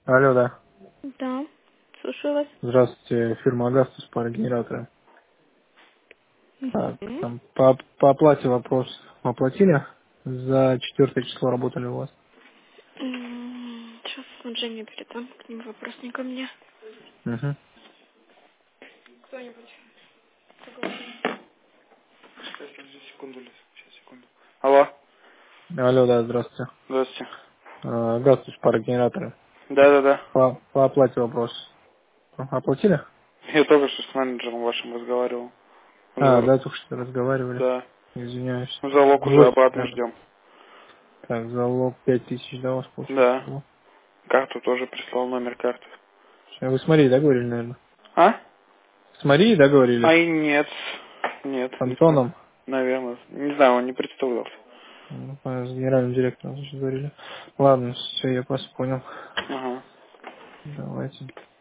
Алло, да. Да, слушаю вас. Здравствуйте, фирма Агастус, парогенераторы. Так, Мгм. там по оплате вопрос оплатили? За 4 число работали у вас? Сейчас Дженни передам, к ним вопрос не ко мне. Угу. Кто-нибудь? Сейчас, секунду, Лиз, сейчас, секунду. Алло, Алло, да, здравствуйте. здравствуйте. Агастус, парогенераторы. Да-да-да. По оплате вопрос. Оплатили? Я только что с менеджером вашим разговаривал. Да, только что разговаривали. Да. Извиняюсь. Залог уже Бросили, обратно наверное. ждем. Так, залог 5000, да, у вас получается Да. было? Карту тоже прислал, номер карты. Вы с Марией, да, говорили, наверное? А? С Марией, да, говорили? Ай, нет. Нет, С не смотрю. Антоном? Наверное. Не знаю, он не представлялся. Ну, с генеральным директором, значит, говорили. Ладно, все, я вас понял. Ага. Давайте.